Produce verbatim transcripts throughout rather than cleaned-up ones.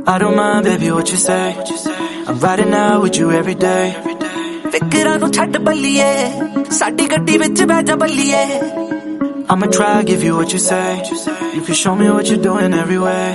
I don't mind, baby, what you say. I'm riding out with you every day. ਫਿਕਰਾਂ ਨੂੰ ਛੱਡ ਬੱਲੀਏ, ਸਾਡੀ ਗੱਡੀ ਵਿੱਚ ਬਹਿ ਜਾ ਬੱਲੀਏ. I'ma try, give you what you say. You can show me what you're doing every way.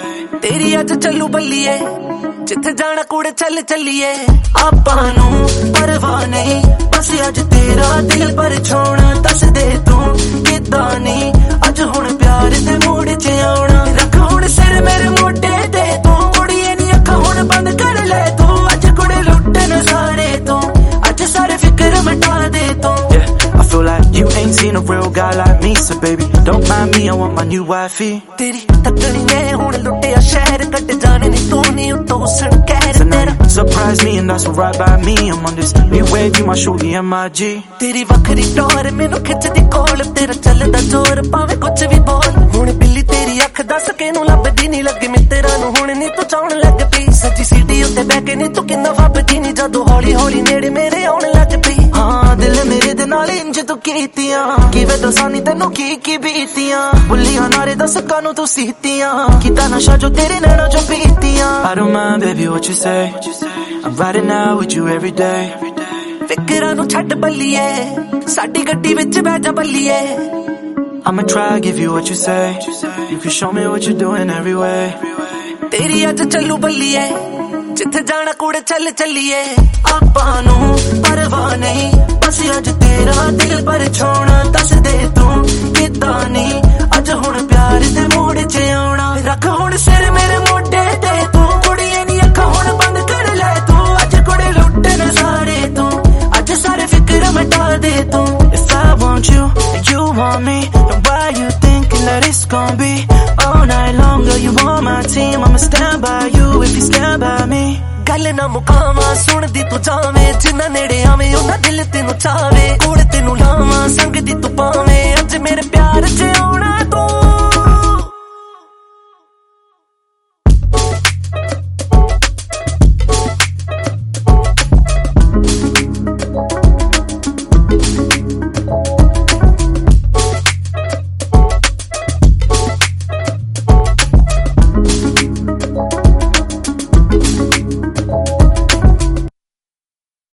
ਤੇਰੀ ਅੱਜ ਚੱਲੂ ਬੱਲੀਏ, ਜਿੱਥੇ ਜਾਣਾ ਕੁੜੇ ਚੱਲ ਚੱਲੀਏ. ਆਪਾਂ ਨੂੰ ਪਰਵਾਹ ਨਹੀਂ, ਬਸ ਅੱਜ ਤੇਰਾ ਦਿਲ ਪਰ ਛੋਣਾ. ਦੱਸ ਦੇ ਤੂੰ ਕਿੱਦਾਂ ਨਹੀਂ, ਅੱਜ ਹੁਣ ਪਿਆਰ ਦੇ ਮੂਡ 'ਚ ਆਉਣਾ. ਰੱਖ ਹੁਣ ਸਿਰ ਮੇਰੇ ਮੋਢੇ ਤੇ ਤੂੰ, ਮੁੜੀਏ ਨੀ ਅੱਖਾਂ ਹੁਣ ਬੰਦ ਕਰ ਲੈ ਤੂੰ. ਅੱਜ ਕੁੜੇ ਲੁੱਟਣ ਸਾਰੇ ਤੂੰ, ਅੱਜ ਸਾਰੇ ਫਿਕਰ ਮਿਟਾ ਦੇ ਤੂੰ. I feel like you ain't seen a real guy like me, so baby, don't mind me, I want my new wifey. ਤੇਰੀ ਤੱਕਣੀ ਨੇ ਹੁਣ ਲੁੱਟਿਆ ਸ਼ਹਿਰ, ਕੱਟ ਜਾਣੇ ਨੀ ਤੂੰ ਨੀ ਉੱਤੋਂ ਹੁਸਨ ਕਹਿਰ ਤੇਰਾ. Surprise me and that's alright by me. I'm on this new wave, you my shorty and my G. ਤੇਰੀ ਵੱਖਰੀ ਟੌਰ ਮੈਨੂੰ ਖਿੱਚਦੀ ਕੋਲ, ਤੇਰਾ ਚੱਲਦਾ ਜ਼ੋਰ ਭਾਵੇਂ ਕੁਛ ਵੀ ਬੋਲ. ਹੁਣ ਬਿੱਲੀ ਤੇਰੀ ਅੱਖ ਦੱਸ ਕੇ ਨੂੰ ਲੱਭਦੀ ਨੀ, ਲੱਗੇ ਮਿੱਤਰਾਂ ਨੂੰ ਹੁਣ ਨੀ ਤੂੰ ਚਾਉਣ ਲੱਗ ਪਈ. ਸੱਜੀ ਸੀਟੀ ਉੱਤੇ ਬਹਿ ਕੇ ਨੀ ਤੂੰ ਕਿੰਨਾ ਫੱਬਦੀ ਨੀ, ਜਦੋਂ ਹੌਲੀ ਹੌਲੀ ਨੇੜੇ ਮੇਰੇ ਆਉਣ ਲੱਗ ਪਈ. ਹਾਂ ਦਿਲ ਮੇਰੇ ਦੇ ਨਾਲ ਇੰਜ ਤੂੰ ਕੀਤੀਆਂ, ਕਿਵੇਂ ਦੱਸਾਂ ਨੀ ਤੈਨੂੰ ਕੀ ਕੀ ਬੀਤੀਆਂ. ਬੁੱਲੀਆਂ ਨਾਰੇ ਦੱਸ ਕਾਨੂੰ ਤੂੰ ਸੀਤੀਆਂ, ਕੀਤਾ ਨਸ਼ਾ ਜੋ ਤੇਰੇ ਨੈਣਾਂ ਚੋਂ ਪੀਤੀਆਂ. I don't mind, baby, what you say. I'm riding out with you every day. ਫਿਕਰਾਂ ਨੂੰ ਛੱਡ ਬੱਲੀਏ, ਸਾਡੀ ਗੱਡੀ ਵਿੱਚ ਬਹਿ ਜਾ ਬੱਲੀਏ. I'ma try, give you what you say. You can show me what you're doing every way. ਤੇਰੀ ਅੱਜ ਚੱਲੂ ਬੱਲੀਏ, ਜਿੱਥੇ ਜਾਣਾ ਕੁੜੇ ਚੱਲ ਚੱਲੀਏ. ਆਪਾਂ ਨੂੰ ਪਰਵਾਹ ਨਹੀਂ, ਬਸ ਅੱਜ ਤੇਰਾ ਦਿਲ ਪਰ ਛੋਣਾ. ਦੱਸ ਦੇ ਤੂੰ ਕਿੱਦਾਂ ਨਹੀਂ, ਅੱਜ ਹੁਣ ਪਿਆਰ ਦੇ ਮੂਡ 'ਚ ਆਉਣਾ. ਰੱਖ ਹੁਣ ਸਿਰ ਮੇਰੇ ਮੋਢੇ ਤੇ ਤੂੰ, ਕੁੜੀਏ ਨੀ ਅੱਖਾਂ ਹੁਣ ਬੰਦ ਕਰ ਲੈ ਤੂੰ. ਅੱਜ ਕੁੜੇ ਲੁੱਟਣ ਸਾਰੇ ਤੂੰ, ਅੱਜ ਸਾਰੇ ਫਿਕਰ ਮਿਟਾ ਦੇ ਤੂੰ. If I want you and you want me, then why you thinking that it's gonna be all night long? Girl, you on my team, I'ma stand by you if you stand by me. ਗੱਲ ਨਾ ਮੁਕਾਵਾਂ ਸੁਣਦੀ ਤੂੰ ਜਾਵੇਂ, ਜਿੰਨਾ ਨੇੜੇ ਆਵੇਂ ਉਹਨਾਂ ਦਿਲ ਤੈਨੂੰ ਚਾਵੇ. ਕੋਲ ਤੈਨੂੰ ਲਾਵਾਂ ਸੰਗ ਦੀ ਤੂੰ ਪਾਵੇਂ, ਅੱਜ ਮੇਰੇ ਪਿਆਰ 'ਚ ਆਉਣਾ.